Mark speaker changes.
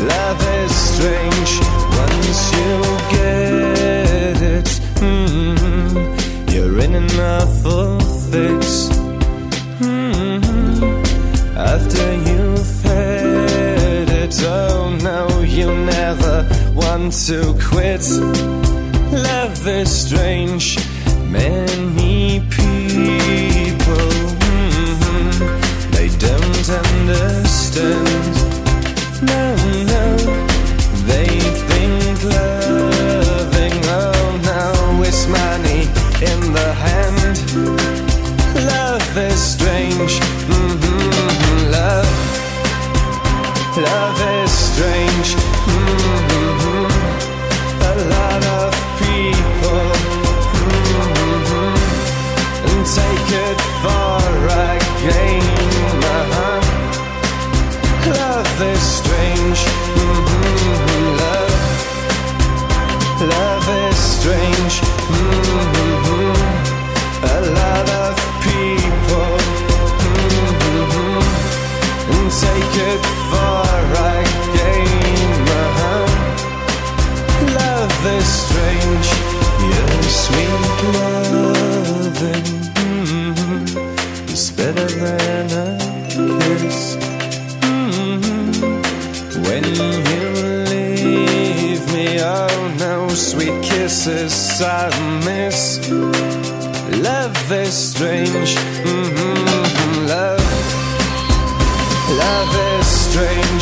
Speaker 1: Love is strange once you get it. You're in an awful fix. After you've had it, oh no, you never want to quit. Love is strange. Many people, they don't understand. No, no, they think loving, oh no, is money in the hand. Love is strange. Love is strange. A lot of people take it for a game. Love is strange. Love is strange. A lot of people take it for a game. Love is strange. Your sweet loving is better than a kiss. When you leave me, oh no, sweet kisses I miss. Love is strange. Love is strange.